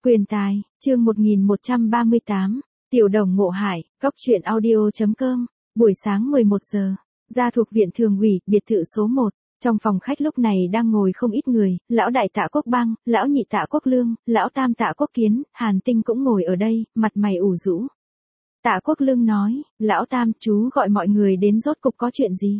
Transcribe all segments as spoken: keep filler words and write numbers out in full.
Quyền tài, chương một nghìn một trăm ba mươi tám, Tiểu Đồng ngộ hại, Cóc truyện audio chấm com, buổi sáng mười một giờ, ra thuộc viện thường ủy, biệt thự số một, trong phòng khách lúc này đang ngồi không ít người, lão đại Tạ Quốc Bang, lão nhị Tạ Quốc Lương, lão tam Tạ Quốc Kiến, Hàn Tinh cũng ngồi ở đây, mặt mày ủ rũ. Tạ Quốc Lương nói, lão tam, chú gọi mọi người đến rốt cục có chuyện gì?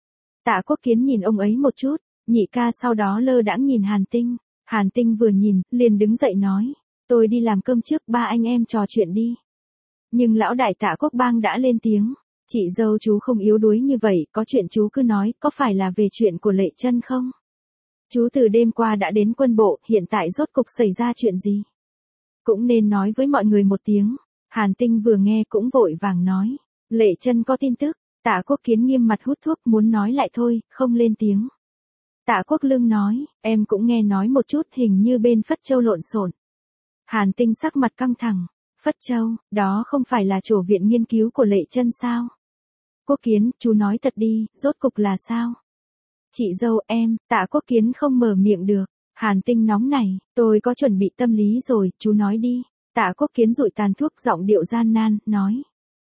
Tạ Quốc Kiến nhìn ông ấy một chút, nhị ca sau đó lơ đãng nhìn Hàn Tinh. Hàn Tinh vừa nhìn, liền đứng dậy nói, tôi đi làm cơm trước, ba anh em trò chuyện đi. Nhưng lão đại Tạ Quốc Bang đã lên tiếng, chị dâu chú không yếu đuối như vậy, có chuyện chú cứ nói, có phải là về chuyện của Lệ Chân không? Chú từ đêm qua đã đến quân bộ, hiện tại rốt cục xảy ra chuyện gì? Cũng nên nói với mọi người một tiếng. Hàn Tinh vừa nghe cũng vội vàng nói, Lệ Chân có tin tức. Tạ Quốc Kiến nghiêm mặt hút thuốc muốn nói lại thôi, không lên tiếng. Tạ Quốc Lương nói, em cũng nghe nói một chút, hình như bên Phất Châu lộn xộn. Hàn Tinh sắc mặt căng thẳng, Phất Châu, đó không phải là chỗ viện nghiên cứu của Lệ Chân sao? Quốc Kiến, chú nói thật đi, rốt cục là sao? Chị dâu em, Tạ Quốc Kiến không mở miệng được. Hàn Tinh nóng này, tôi có chuẩn bị tâm lý rồi, chú nói đi. Tạ Quốc Kiến dụi tàn thuốc, giọng điệu gian nan, nói.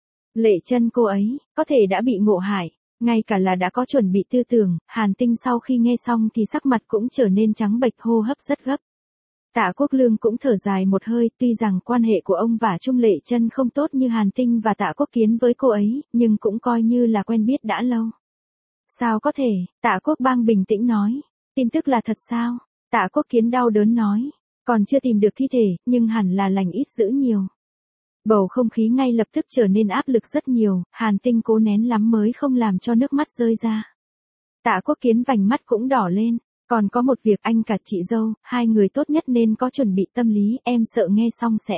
Lệ Chân cô ấy, có thể đã bị ngộ hại. Ngay cả là đã có chuẩn bị tư tưởng, Hàn Tinh sau khi nghe xong thì sắc mặt cũng trở nên trắng bệch, hô hấp rất gấp. Tạ Quốc Lương cũng thở dài một hơi, tuy rằng quan hệ của ông và Trung Lệ Chân không tốt như Hàn Tinh và Tạ Quốc Kiến với cô ấy, nhưng cũng coi như là quen biết đã lâu. Sao có thể, Tạ Quốc Bang bình tĩnh nói, tin tức là thật sao? Tạ Quốc Kiến đau đớn nói, còn chưa tìm được thi thể, nhưng hẳn là lành ít dữ nhiều. Bầu không khí ngay lập tức trở nên áp lực rất nhiều, Hàn Tinh cố nén lắm mới không làm cho nước mắt rơi ra. Tạ Quốc Kiến vành mắt cũng đỏ lên, còn có một việc anh cả chị dâu, hai người tốt nhất nên có chuẩn bị tâm lý, em sợ nghe xong sẽ.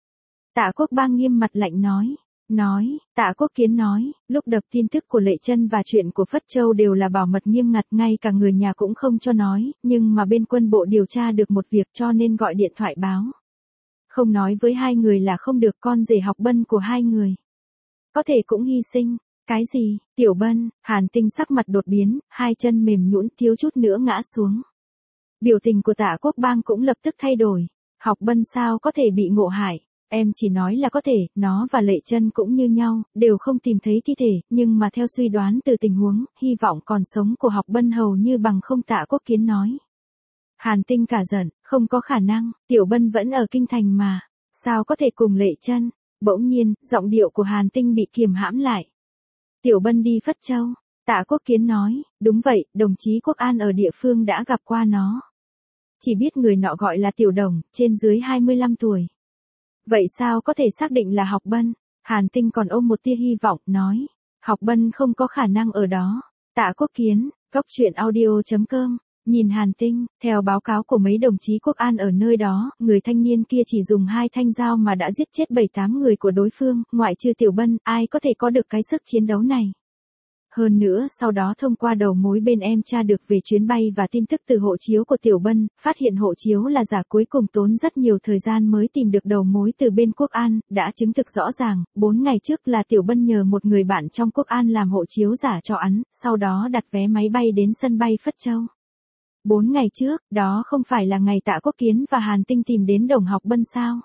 Tạ Quốc Bang nghiêm mặt lạnh nói, nói, Tạ Quốc Kiến nói, lúc đập tin tức của Lệ Chân và chuyện của Phất Châu đều là bảo mật nghiêm ngặt, ngay cả người nhà cũng không cho nói, nhưng mà bên quân bộ điều tra được một việc cho nên gọi điện thoại báo. Không nói với hai người là không được, con rể Học Bân của hai người. Có thể cũng hy sinh. Cái gì, Tiểu Bân? Hàn Tinh sắc mặt đột biến, hai chân mềm nhũn thiếu chút nữa ngã xuống. Biểu tình của Tạ Quốc Bang cũng lập tức thay đổi. Học Bân sao có thể bị ngộ hại? Em chỉ nói là có thể, nó và Lệ Chân cũng như nhau, đều không tìm thấy thi thể, nhưng mà theo suy đoán từ tình huống, hy vọng còn sống của Học Bân hầu như bằng không, Tạ Quốc Kiến nói. Hàn Tinh cả giận, không có khả năng, Tiểu Bân vẫn ở kinh thành mà, sao có thể cùng Lệ Chân? Bỗng nhiên, giọng điệu của Hàn Tinh bị kiềm hãm lại. Tiểu Bân đi Phất Châu, Tạ Quốc Kiến nói, đúng vậy, đồng chí Quốc An ở địa phương đã gặp qua nó. Chỉ biết người nọ gọi là Tiểu Đồng, trên dưới hai mươi lăm tuổi. Vậy sao có thể xác định là Học Bân? Hàn Tinh còn ôm một tia hy vọng, nói, Học Bân không có khả năng ở đó. Tạ Quốc Kiến, Cóc truyện audio chấm com. Nhìn Hàn Tinh, theo báo cáo của mấy đồng chí Quốc An ở nơi đó, người thanh niên kia chỉ dùng hai thanh dao mà đã giết chết bảy tám người của đối phương, ngoại trừ Tiểu Bân, ai có thể có được cái sức chiến đấu này. Hơn nữa, sau đó thông qua đầu mối bên em tra được về chuyến bay và tin tức từ hộ chiếu của Tiểu Bân, phát hiện hộ chiếu là giả, cuối cùng tốn rất nhiều thời gian mới tìm được đầu mối từ bên Quốc An, đã chứng thực rõ ràng, bốn ngày trước là Tiểu Bân nhờ một người bạn trong Quốc An làm hộ chiếu giả cho hắn, sau đó đặt vé máy bay đến sân bay Phất Châu. Bốn ngày trước, đó không phải là ngày Tạ Quốc Kiến và Hàn Tinh tìm đến Đồng Học Bân sao?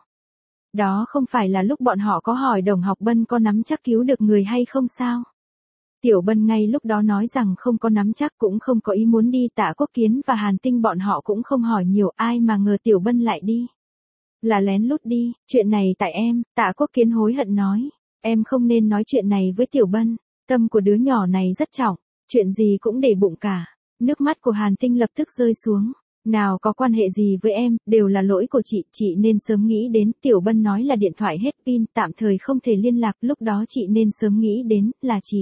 Đó không phải là lúc bọn họ có hỏi Đồng Học Bân có nắm chắc cứu được người hay không sao? Tiểu Bân ngay lúc đó nói rằng không có nắm chắc, cũng không có ý muốn đi, Tạ Quốc Kiến và Hàn Tinh bọn họ cũng không hỏi nhiều, ai mà ngờ Tiểu Bân lại đi. Là lén lút đi, chuyện này tại em, Tạ Quốc Kiến hối hận nói. Em không nên nói chuyện này với Tiểu Bân, tâm của đứa nhỏ này rất trọng, chuyện gì cũng để bụng cả. Nước mắt của Hàn Tinh lập tức rơi xuống. Nào có quan hệ gì với em, đều là lỗi của chị, chị nên sớm nghĩ đến. Tiểu Bân nói là điện thoại hết pin, tạm thời không thể liên lạc, lúc đó chị nên sớm nghĩ đến, là chị.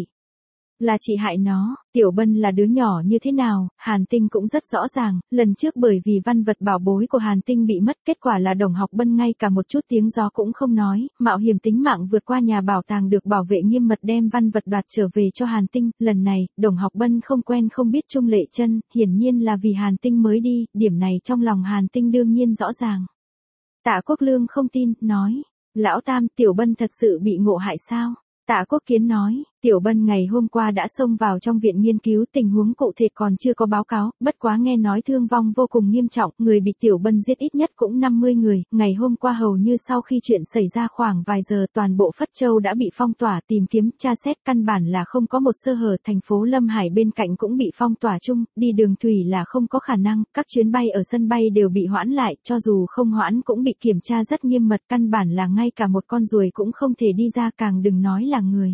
Là chị hại nó. Tiểu Bân là đứa nhỏ như thế nào, Hàn Tinh cũng rất rõ ràng, lần trước bởi vì văn vật bảo bối của Hàn Tinh bị mất, kết quả là Đồng Học Bân ngay cả một chút tiếng gió cũng không nói, mạo hiểm tính mạng vượt qua nhà bảo tàng được bảo vệ nghiêm mật đem văn vật đoạt trở về cho Hàn Tinh, lần này, Đồng Học Bân không quen không biết Trung Lệ Chân, hiển nhiên là vì Hàn Tinh mới đi, điểm này trong lòng Hàn Tinh đương nhiên rõ ràng. Tạ Quốc Lương không tin, nói, lão tam, Tiểu Bân thật sự bị ngộ hại sao? Tạ Quốc Kiến nói, Tiểu Bân ngày hôm qua đã xông vào trong viện nghiên cứu, tình huống cụ thể còn chưa có báo cáo, bất quá nghe nói thương vong vô cùng nghiêm trọng, người bị Tiểu Bân giết ít nhất cũng năm mươi người, ngày hôm qua hầu như sau khi chuyện xảy ra khoảng vài giờ toàn bộ Phất Châu đã bị phong tỏa, tìm kiếm, tra xét, căn bản là không có một sơ hở, thành phố Lâm Hải bên cạnh cũng bị phong tỏa chung, đi đường thủy là không có khả năng, các chuyến bay ở sân bay đều bị hoãn lại, cho dù không hoãn cũng bị kiểm tra rất nghiêm mật, căn bản là ngay cả một con ruồi cũng không thể đi ra, càng đừng nói là người.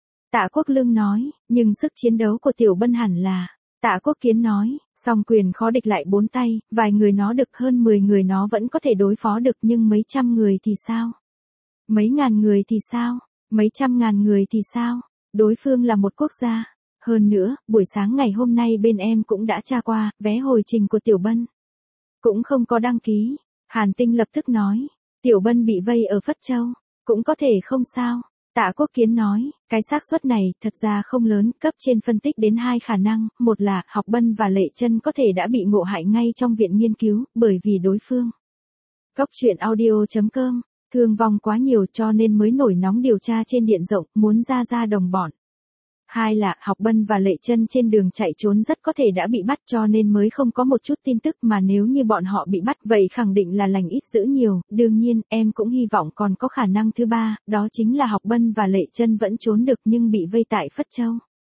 Tạ Quốc Lương nói, nhưng sức chiến đấu của Tiểu Bân hẳn là, Tạ Quốc Kiến nói, song quyền khó địch lại bốn tay, vài người nó được hơn mười người nó vẫn có thể đối phó được nhưng mấy trăm người thì sao? Mấy ngàn người thì sao? Mấy trăm ngàn người thì sao? Đối phương là một quốc gia. Hơn nữa, buổi sáng ngày hôm nay bên em cũng đã tra qua, vé hồi trình của Tiểu Bân. Cũng không có đăng ký. Hàn Tinh lập tức nói, Tiểu Bân bị vây ở Phất Châu, cũng có thể không sao. Tạ Quốc Kiến nói, cái xác suất này thật ra không lớn, cấp trên phân tích đến hai khả năng, một là Học Bân và Lệ Chân có thể đã bị ngộ hại ngay trong viện nghiên cứu, bởi vì đối phương. Góc truyện audio chấm com, thương vong quá nhiều cho nên mới nổi nóng điều tra trên diện rộng, muốn ra ra đồng bọn. Hai là Học Bân và Lệ Chân trên đường chạy trốn rất có thể đã bị bắt cho nên mới không có một chút tin tức, mà nếu như bọn họ bị bắt vậy khẳng định là lành ít dữ nhiều, đương nhiên em cũng hy vọng còn có khả năng thứ ba, đó chính là Học Bân và Lệ Chân vẫn trốn được nhưng bị vây tại Phất Châu.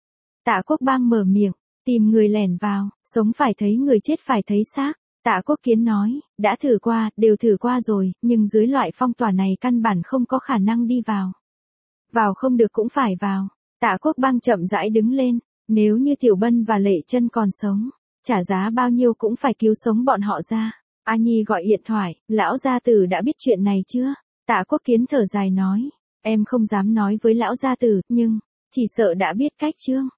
Tạ Quốc Bang mở miệng, tìm người lẻn vào, sống phải thấy người chết phải thấy xác. Tạ Quốc Kiến nói, đã thử qua, đều thử qua rồi, nhưng dưới loại phong tỏa này căn bản không có khả năng đi vào. Vào không được cũng phải vào. Tạ Quốc Bang chậm rãi đứng lên, nếu như Tiểu Bân và Lệ Chân còn sống, trả giá bao nhiêu cũng phải cứu sống bọn họ ra. A Nhi gọi điện thoại, lão gia tử đã biết chuyện này chưa? Tạ Quốc Kiến thở dài nói, em không dám nói với lão gia tử, nhưng, chỉ sợ đã biết cách chưa?